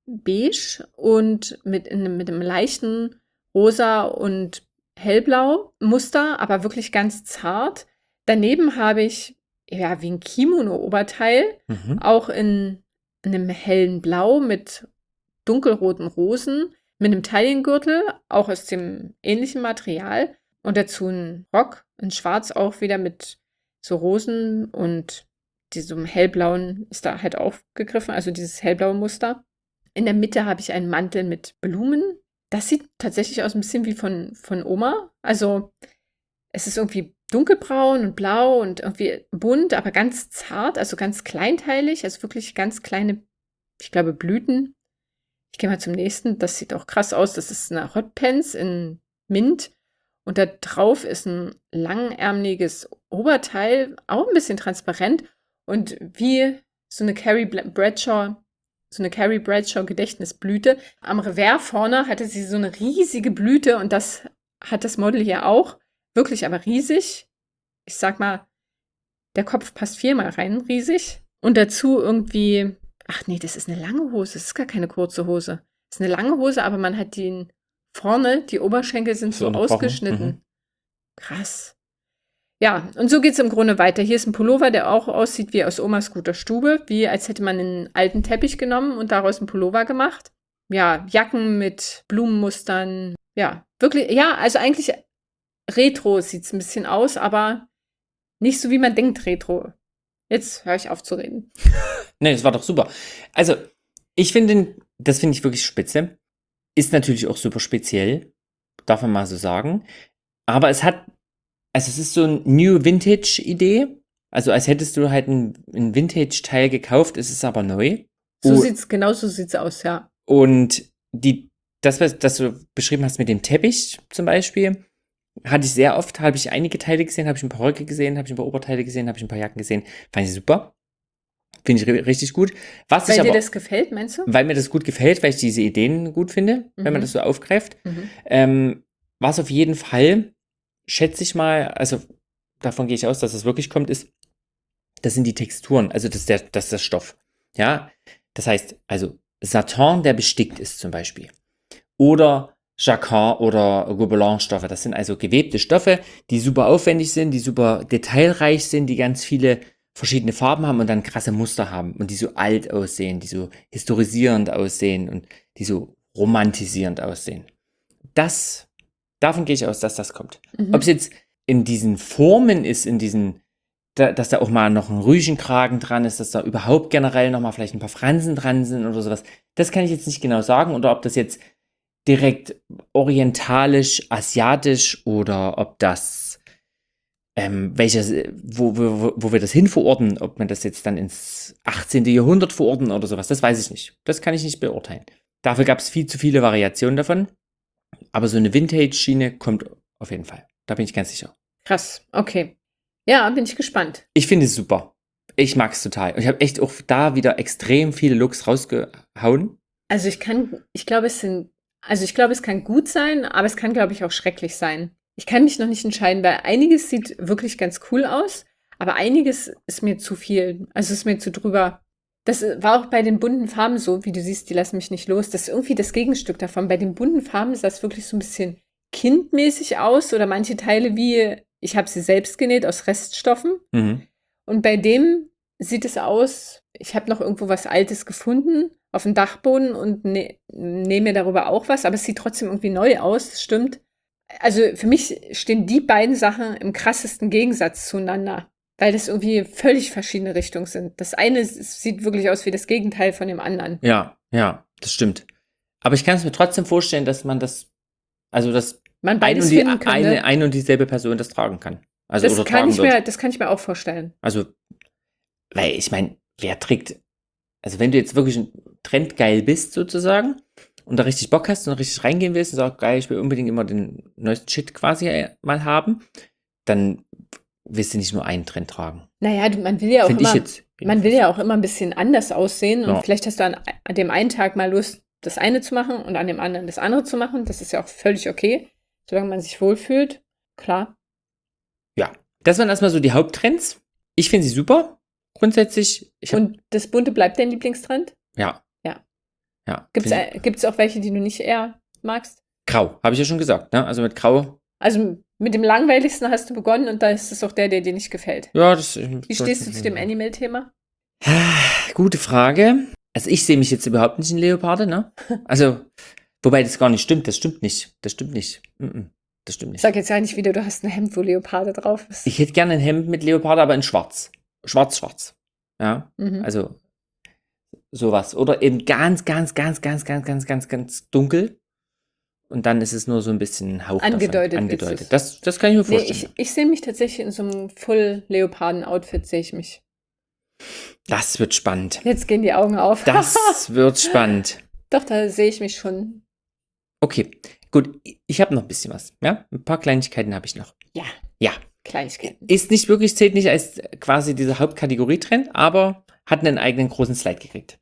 beige und mit, in, mit einem leichten rosa und hellblau Muster, aber wirklich ganz zart. Daneben habe ich, ja, wie ein Kimono-Oberteil, Mhm. auch in, in einem hellen Blau mit dunkelroten Rosen, mit einem Taillengürtel, auch aus dem ähnlichen Material. Und dazu ein Rock, in Schwarz auch wieder mit so Rosen und diesem hellblauen ist da halt aufgegriffen, also dieses hellblaue Muster. In der Mitte habe ich einen Mantel mit Blumen. Das sieht tatsächlich aus ein bisschen wie von, von Oma. Also es ist irgendwie dunkelbraun und blau und irgendwie bunt, aber ganz zart, also ganz kleinteilig, also wirklich ganz kleine, ich glaube, Blüten. Ich gehe mal zum nächsten. Das sieht auch krass aus. Das ist eine Hotpants in Mint. Und da drauf ist ein langärmeliges Oberteil, auch ein bisschen transparent. Und wie so eine Carrie Bradshaw, so eine Carrie Bradshaw Gedächtnisblüte. Am Revers vorne hatte sie so eine riesige Blüte. Und das hat das Model hier auch. Wirklich aber riesig. Ich sag mal, der Kopf passt viermal rein, riesig. Und dazu irgendwie... Ach nee, das ist eine lange Hose. Das ist gar keine kurze Hose. Das ist eine lange Hose, aber man hat den vorne, die Oberschenkel sind so, so ausgeschnitten. Mhm. Krass. Ja, und so geht es im Grunde weiter. Hier ist ein Pullover, der auch aussieht wie aus Omas guter Stube. Wie als hätte man einen alten Teppich genommen und daraus einen Pullover gemacht. Ja, Jacken mit Blumenmustern. Ja, wirklich, ja, also eigentlich retro sieht es ein bisschen aus, aber nicht so, wie man denkt, retro. Jetzt höre ich auf zu reden. Nee, das war doch super. Also, ich finde, das finde ich wirklich spitze. Ist natürlich auch super speziell, darf man mal so sagen. Aber es hat, also es ist so eine New Vintage-Idee. Also, als hättest du halt ein, ein Vintage-Teil gekauft, ist es aber neu. So oh, sieht's, genau so sieht's aus, ja. Und die, das, was das du beschrieben hast mit dem Teppich zum Beispiel, hatte ich sehr oft, habe ich einige Teile gesehen, habe ich ein paar Röcke gesehen, habe ich ein paar Oberteile gesehen, habe ich ein paar Jacken gesehen. Fand ich super. Finde ich richtig gut. Was weil ich dir aber, das gefällt, meinst du? Weil mir das gut gefällt, weil ich diese Ideen gut finde, mhm. wenn man das so aufgreift. Mhm. Ähm, was auf jeden Fall, schätze ich mal, also davon gehe ich aus, dass es wirklich kommt, ist, das sind die Texturen, also das ist der, das ist der Stoff. Ja, das heißt, also Satin, der bestickt ist zum Beispiel. Oder Jacquard oder Gobelin-Stoffe. Das sind also gewebte Stoffe, die super aufwendig sind, die super detailreich sind, die ganz viele verschiedene Farben haben und dann krasse Muster haben und die so alt aussehen, die so historisierend aussehen und die so romantisierend aussehen. Das, davon gehe ich aus, dass das kommt. Mhm. Ob es jetzt in diesen Formen ist, in diesen, da, dass da auch mal noch ein Rüschenkragen dran ist, dass da überhaupt generell noch mal vielleicht ein paar Fransen dran sind oder sowas, das kann ich jetzt nicht genau sagen. Oder ob das jetzt direkt orientalisch, asiatisch oder ob das ähm, welches, wo, wo, wo wir das hin verorten, ob man das jetzt dann ins achtzehnten Jahrhundert verorten oder sowas, das weiß ich nicht. Das kann ich nicht beurteilen. Dafür gab es viel zu viele Variationen davon. Aber so eine Vintage-Schiene kommt auf jeden Fall. Da bin ich ganz sicher. Krass, okay. Ja, bin ich gespannt. Ich finde es super. Ich mag es total. Und ich habe echt auch da wieder extrem viele Looks rausgehauen. Also ich kann, ich glaube, es sind Also ich glaube, es kann gut sein, aber es kann, glaube ich, auch schrecklich sein. Ich kann mich noch nicht entscheiden, weil einiges sieht wirklich ganz cool aus, aber einiges ist mir zu viel. Also ist mir zu drüber. Das war auch bei den bunten Farben so, wie du siehst, die lassen mich nicht los. Das ist irgendwie das Gegenstück davon. Bei den bunten Farben sah es wirklich so ein bisschen kindmäßig aus oder manche Teile wie, ich habe sie selbst genäht aus Reststoffen. Mhm. Und bei dem sieht es aus, ich habe noch irgendwo was Altes gefunden, auf den Dachboden und ne, nehme mir darüber auch was, aber es sieht trotzdem irgendwie neu aus, das stimmt. Also für mich stehen die beiden Sachen im krassesten Gegensatz zueinander, weil das irgendwie völlig verschiedene Richtungen sind. Das eine sieht wirklich aus wie das Gegenteil von dem anderen. Ja, ja, das stimmt. Aber ich kann es mir trotzdem vorstellen, dass man das, also dass Man ein beides und die, finden könnte. eine, eine und dieselbe Person das tragen kann. Also Das oder kann, tragen ich wird. mir, das kann ich mir auch vorstellen. Also, weil ich meine, wer trägt, also wenn du jetzt wirklich ein trendgeil bist sozusagen und da richtig Bock hast und richtig reingehen willst und sagst, geil, ich will unbedingt immer den neuesten Shit quasi äh, mal haben, dann willst du nicht nur einen Trend tragen. Naja, du- man will ja auch Finde ich immer, jetzt. man will ja auch immer ein bisschen anders aussehen und Ja. vielleicht hast du an, an dem einen Tag mal Lust, das eine zu machen und an dem anderen das andere zu machen. Das ist ja auch völlig okay, solange man sich wohlfühlt. Klar. Ja. Das waren erstmal so die Haupttrends. Ich finde sie super. Grundsätzlich. Ich hab, Und das Bunte bleibt dein Lieblingstrend? ja. Ja. Ja. Gibt Find ich- es auch welche, die du nicht eher magst? Grau, habe ich ja schon gesagt, ne? Also mit Grau. Also mit dem langweiligsten hast du begonnen und da ist es auch der, der dir nicht gefällt. Ja, das. Wie stehst du zu dem Animal-Thema? Gute Frage. Also ich sehe mich jetzt überhaupt nicht in Leoparde, ne? Also, wobei das gar nicht stimmt. Das stimmt nicht. Das stimmt nicht. Mm-mm. Das stimmt Ich nicht. sag jetzt ja nicht wieder, du hast ein Hemd, wo Leoparde drauf ist. Ich hätte gerne ein Hemd mit Leoparde, aber in schwarz. Schwarz-schwarz. Ja, Mhm. also sowas. Oder eben ganz, ganz, ganz, ganz, ganz, ganz, ganz, ganz dunkel. Und dann ist es nur so ein bisschen Hauch Angedeutet davon. willst du's. Angedeutet. Das, das kann ich mir Nee, vorstellen. ich, ich sehe mich tatsächlich in so einem Full-Leoparden-Outfit, sehe ich mich. Das wird spannend. Jetzt gehen die Augen auf. Das wird spannend. Doch, da sehe ich mich schon. Okay, gut. Ich habe noch ein bisschen was. Ja, ein paar Kleinigkeiten habe ich noch. Ja, Ja, Kleinigkeiten. ist nicht wirklich, zählt nicht als quasi diese Hauptkategorie-Trend, aber hat einen eigenen großen Slide gekriegt.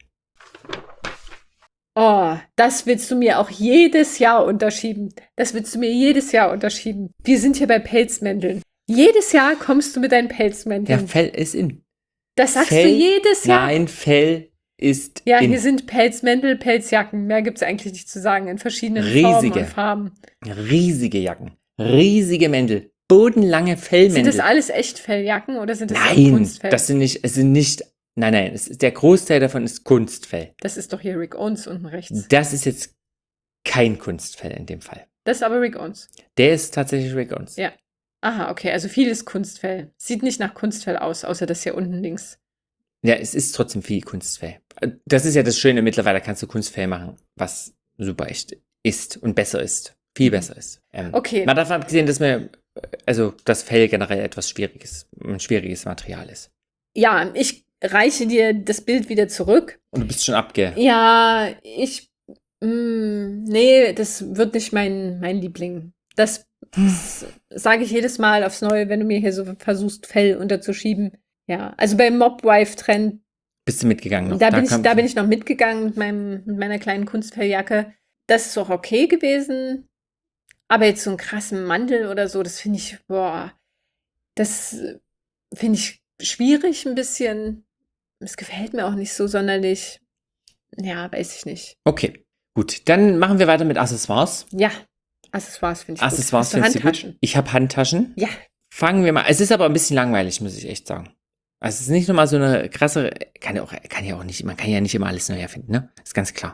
Oh, das willst du mir auch jedes Jahr unterschieben. Das willst du mir jedes Jahr unterschieben. Wir sind hier bei Pelzmänteln. Jedes Jahr kommst du mit deinen Ja, Pelzmänteln. Fell ist in. Das sagst Fell- du jedes Jahr. Nein, Fell ist Ja, in. hier sind Pelzmäntel, Pelzjacken. Mehr gibt es eigentlich nicht zu sagen. In verschiedenen Formen Riesige. und Farben. Riesige Jacken, riesige Mäntel, bodenlange Fellmäntel. Sind das alles Echtfelljacken oder sind das auch Nein, Kunstfell? das sind nicht, es sind nicht, nein, nein, es ist, der Großteil davon ist Kunstfell. Das ist doch hier Rick Owens unten rechts. Das ist jetzt kein Kunstfell in dem Fall. Das ist aber Rick Owens. Der ist tatsächlich Rick Owens. Ja. Aha, okay, also vieles Kunstfell. Sieht nicht nach Kunstfell aus, außer das hier unten links. Ja, es ist trotzdem viel Kunstfell. Das ist ja das Schöne, mittlerweile kannst du Kunstfell machen, was super echt ist und besser ist. Viel besser ist. Ähm, Okay. Mal davon abgesehen, dass mir, also das Fell generell etwas schwieriges, ein schwieriges Material ist. Ja, ich reiche dir das Bild wieder zurück. Und du bist schon abge... Ja, ich. Mh, nee, das wird nicht mein, mein Liebling. Das, das sage ich jedes Mal aufs Neue, wenn du mir hier so versuchst, Fell unterzuschieben. Ja, also beim Mobwife-Trend, Bist du mitgegangen noch? da, bin ich, kam- da bin ich noch mitgegangen mit, meinem, mit meiner kleinen Kunstfelljacke. Das ist auch okay gewesen. Aber jetzt so einen krassen Mantel oder so, das finde ich, boah, das finde ich schwierig ein bisschen. Es gefällt mir auch nicht so sonderlich. Ja, weiß ich nicht. Okay, gut. Dann machen wir weiter mit Accessoires. Ja, Accessoires finde ich Accessoires gut. Hast du findest du gut? Handtaschen? Ich habe Handtaschen. Ja, Fangen wir mal. Es ist aber ein bisschen langweilig, muss ich echt sagen. Also es ist nicht nochmal so eine krasse, kann ja auch, kann ja auch nicht, man kann ja nicht immer alles neu erfinden, ne? Ist ganz klar.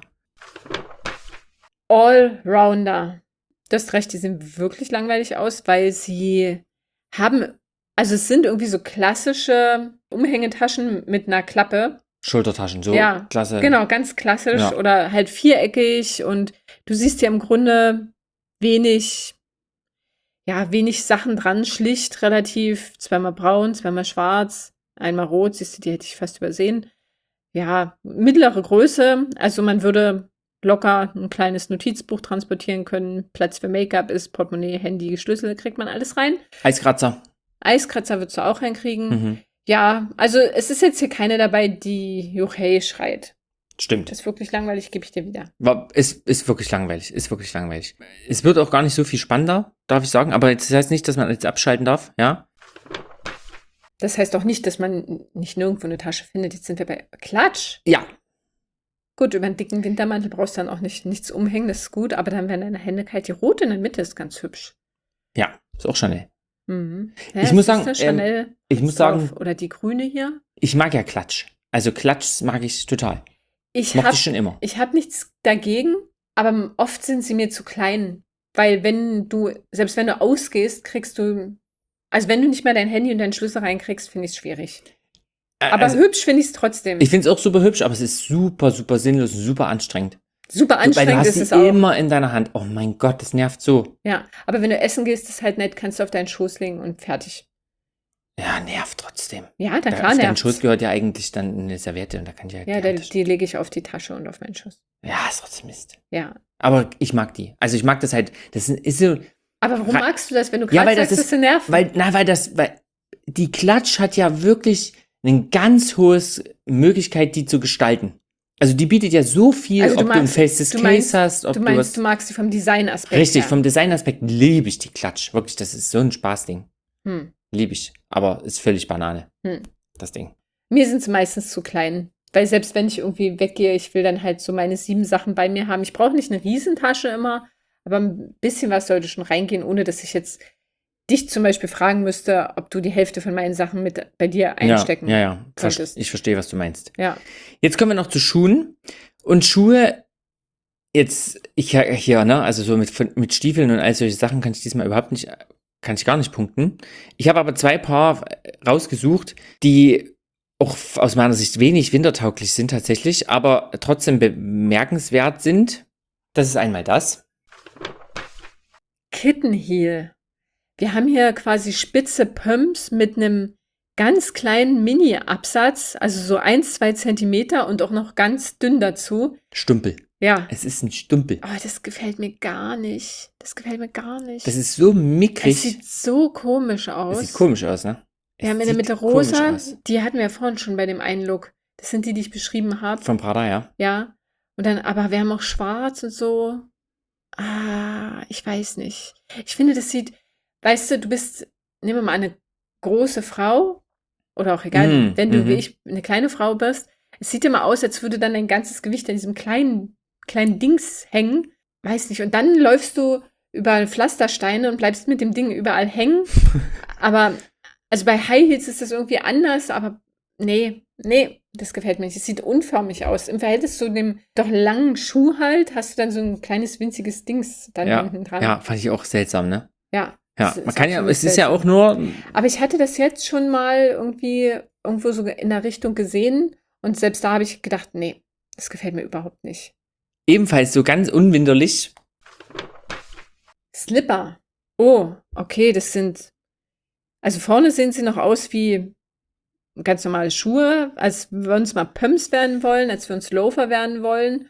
Allrounder. Du hast recht, die sehen wirklich langweilig aus, weil sie haben, also es sind irgendwie so klassische Umhängetaschen mit einer Klappe. Schultertaschen, so Ja, klasse. Genau, ganz klassisch Ja. oder halt viereckig und du siehst ja im Grunde wenig, ja, wenig Sachen dran, schlicht, relativ, zweimal braun, zweimal schwarz, einmal rot, siehst du, die hätte ich fast übersehen. Ja, mittlere Größe, also man würde locker ein kleines Notizbuch transportieren können, Platz für Make-up ist, Portemonnaie, Handy, Schlüssel, kriegt man alles rein. Eiskratzer. Eiskratzer würdest du auch reinkriegen. Mhm. Ja, also es ist jetzt hier keine dabei, die Juchei schreit. Stimmt. Das ist wirklich langweilig, gebe ich dir wieder. War, ist, ist wirklich langweilig. Ist wirklich langweilig. Es wird auch gar nicht so viel spannender, darf ich sagen. Aber jetzt- das heißt nicht, dass man jetzt abschalten darf, ja? Das heißt auch nicht, dass man nicht nirgendwo eine Tasche findet. Jetzt sind wir bei Klatsch. Ja. Gut, über einen dicken Wintermantel brauchst du dann auch nicht, nichts umhängen, das ist gut. Aber dann werden deine Hände kalt. Die rote in der Mitte ist ganz hübsch. Ja, ist auch Chanel. Mhm. Ich es muss ist sagen, eine ähm, Chanel Ich muss drauf. sagen, Oder die grüne hier. ich mag ja Klatsch. Also Klatsch mag ich total. Ich Mochte habe ich schon immer. ich hab nichts dagegen, aber oft sind sie mir zu klein. Weil wenn du, selbst wenn du ausgehst, kriegst du, also wenn du nicht mehr dein Handy und deinen Schlüssel reinkriegst, finde ich es schwierig. Aber Also, hübsch finde ich es trotzdem. ich finde es auch super hübsch, aber es ist super, super sinnlos und super anstrengend. Super Du, weil du anstrengend hast ist sie es auch. immer in deiner Hand. Oh mein Gott, das nervt so. Ja, aber wenn du essen gehst, ist halt nett, kannst du auf deinen Schoß legen und fertig. Ja, nervt trotzdem. Ja, Da, na klar auf deinen nervt's. Schoß gehört ja eigentlich dann eine Serviette und da kann ich ja Ja, die da, Hand waschen. die lege ich auf die Tasche und auf meinen Schoß. Ja, ist trotzdem Mist. Ja. Aber ich mag die. Also ich mag das halt. Das ist so. Aber warum Ra- magst du das, wenn du Ja, gerade weil das sagst, ist- das sind Nerven? Weil, na, weil das, weil die Klatsch hat ja wirklich eine ganz hohe Möglichkeit, die zu gestalten. Also die bietet ja so viel, Also du ob du ein magst- festes du Case meinst- hast, ob du du, meinst, was. du magst sie vom Designaspekt Richtig, her. vom Designaspekt liebe ich die Klatsch. Wirklich, das ist so ein Spaßding. Hm. Liebe ich. Aber ist völlig Banane, Hm. das Ding. Mir sind sie meistens zu klein. Weil selbst wenn ich irgendwie weggehe, ich will dann halt so meine sieben Sachen bei mir haben. Ich brauche nicht eine Riesentasche immer, aber ein bisschen was sollte schon reingehen, ohne dass ich jetzt dich zum Beispiel fragen müsste, ob du die Hälfte von meinen Sachen mit bei dir einstecken Ja, ja, ja. Ver- könntest. Ich verstehe, was du meinst. Ja. Jetzt kommen wir noch zu Schuhen. Und Schuhe, jetzt, ich hier, ne, also so mit, von- mit Stiefeln und all solche Sachen kann ich diesmal überhaupt nicht, kann ich gar nicht punkten. Ich habe aber zwei Paar rausgesucht, die auch aus meiner Sicht wenig wintertauglich sind tatsächlich, aber trotzdem bemerkenswert sind. Das ist einmal das. Kittenheel. Wir haben hier quasi spitze Pumps mit einem ganz kleinen Mini-Absatz, also so eins, zwei Zentimeter und auch noch ganz dünn dazu. Stumpel. Ja. Es ist ein Stumpel. Aber das gefällt mir gar nicht. Das gefällt mir gar nicht. Das ist so mickrig. Es sieht so komisch aus. Das sieht komisch aus, ne? Wir Es haben in der sieht Mitte komisch rosa, aus. die hatten wir ja vorhin schon bei dem einen Look. Das sind die, die ich beschrieben habe. Von Prada, ja. Ja. Und dann, aber wir haben auch schwarz und so. Ah, ich weiß nicht. Ich finde, das sieht, weißt du, du bist, nehmen wir mal eine große Frau oder auch egal, Mm, wenn du mhm. wie ich eine kleine Frau bist. Es sieht immer aus, als würde dann dein ganzes Gewicht an diesem kleinen, kleinen Dings hängen. Weiß nicht. Und dann läufst du über Pflastersteine und bleibst mit dem Ding überall hängen. Aber, also bei High Heels ist das irgendwie anders, aber nee, nee, das gefällt mir nicht. Es sieht unförmig aus. Im Verhältnis zu dem doch langen Schuh halt, hast du dann so ein kleines, winziges Dings dann Ja, hinten dran. ja, fand ich auch seltsam, ne? Ja. Ja, das man kann ja, absolut es ist ja seltsam. auch nur, Aber ich hatte das jetzt schon mal irgendwie irgendwo so in der Richtung gesehen und selbst da habe ich gedacht, nee, das gefällt mir überhaupt nicht. ebenfalls so ganz unwinterlich. Slipper. Oh, okay, das sind, also vorne sehen sie noch aus wie ganz normale Schuhe, als wir uns mal Pumps werden wollen, als wir uns Loafer werden wollen.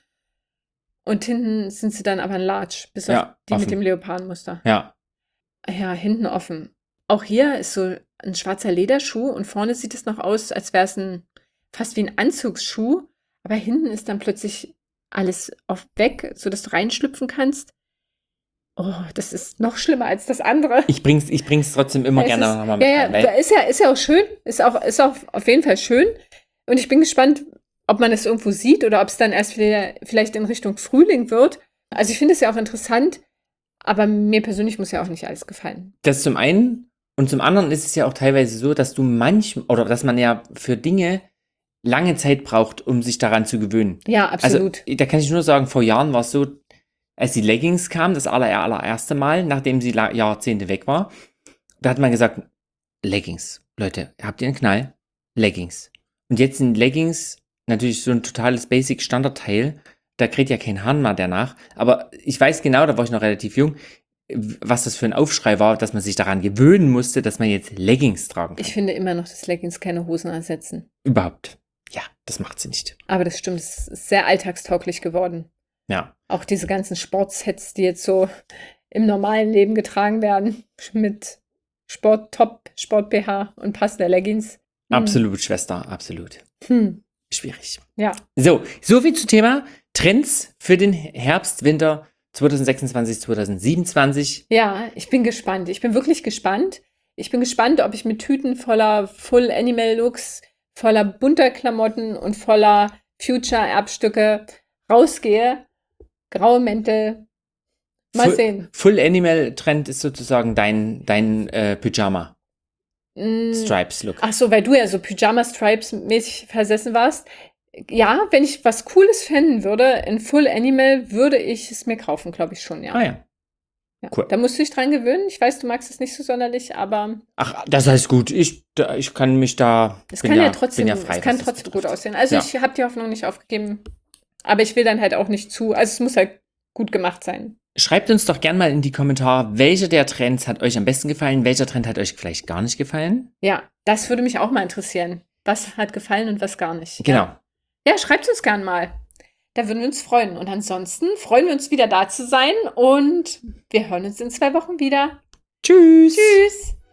Und hinten sind sie dann aber ein Large, bis auf Ja, die offen. mit dem Leopardenmuster. Ja, Ja, hinten offen. Auch hier ist so ein schwarzer Lederschuh und vorne sieht es noch aus, als wäre es ein, fast wie ein Anzugsschuh. Aber hinten ist dann plötzlich alles auf weg, sodass du reinschlüpfen kannst. Oh, das ist noch schlimmer als das andere. ich bring's, ich bring's trotzdem immer Es gerne ist, nochmal mit ja, ja, rein, weil da ist ja, ist ja auch schön. Ist auch, ist auch auf jeden Fall schön. Und ich bin gespannt, ob man es irgendwo sieht oder ob es dann erst wieder vielleicht in Richtung Frühling wird. Also ich finde es ja auch interessant, aber mir persönlich muss ja auch nicht alles gefallen. das zum einen und zum anderen ist es ja auch teilweise so, dass du manchmal, oder dass man ja für Dinge lange Zeit braucht, um sich daran zu gewöhnen. Ja, absolut. Also, da kann ich nur sagen, vor Jahren war es so, als die Leggings kamen, das aller, allererste Mal, nachdem sie la- Jahrzehnte weg war, da hat man gesagt, Leggings, Leute, habt ihr einen Knall? Leggings. Und jetzt sind Leggings natürlich so ein totales Basic-Standardteil, da kriegt ja kein Hahn mehr danach, aber ich weiß genau, da war ich noch relativ jung, was das für ein Aufschrei war, dass man sich daran gewöhnen musste, dass man jetzt Leggings tragen kann. Ich finde immer noch, dass Leggings keine Hosen ersetzen. Überhaupt. Ja, das macht sie nicht. Aber das stimmt, es ist sehr alltagstauglich geworden. Ja. Auch diese ganzen Sportsets, die jetzt so im normalen Leben getragen werden, mit Sport-Top, Sport-B H und passender Leggings. Hm. Absolut, Schwester, absolut. Hm. Schwierig. Ja. So, soviel zum Thema Trends für den Herbst, Winter zwanzig sechsundzwanzig, zwanzig siebenundzwanzig. Ja, ich bin gespannt. Ich bin wirklich gespannt. Ich bin gespannt, ob ich mit Tüten voller Full Animal Looks, voller bunter Klamotten und voller Future-Erbstücke rausgehe. Graue Mäntel. Mal Full, sehen. Full Animal Trend ist sozusagen dein, dein äh, Pyjama Mm, Stripes Look. Ach so, weil du ja so Pyjama-Stripes-mäßig versessen warst. Ja, wenn ich was Cooles fänden würde, in Full Animal, würde ich es mir kaufen, glaube ich schon, ja. Ah ja. ja. Cool. Da musst du dich dran gewöhnen. Ich weiß, du magst es nicht so sonderlich, aber Ach, das heißt gut. Ich, da- ich kann mich da. es bin kann ja trotzdem, bin ja frei, es kann was das trotzdem gut betrifft. aussehen. Also Ja. ich habe die Hoffnung nicht aufgegeben, aber ich will dann halt auch nicht zu, also es muss halt gut gemacht sein. Schreibt uns doch gern mal in die Kommentare, welcher der Trends hat euch am besten gefallen, welcher Trend hat euch vielleicht gar nicht gefallen. Ja, das würde mich auch mal interessieren. Was hat gefallen und was gar nicht. Genau. Ja, ja schreibt uns gern mal. Da würden wir uns freuen. Und ansonsten freuen wir uns wieder da zu sein und wir hören uns in zwei Wochen wieder. Tschüss. Tschüss.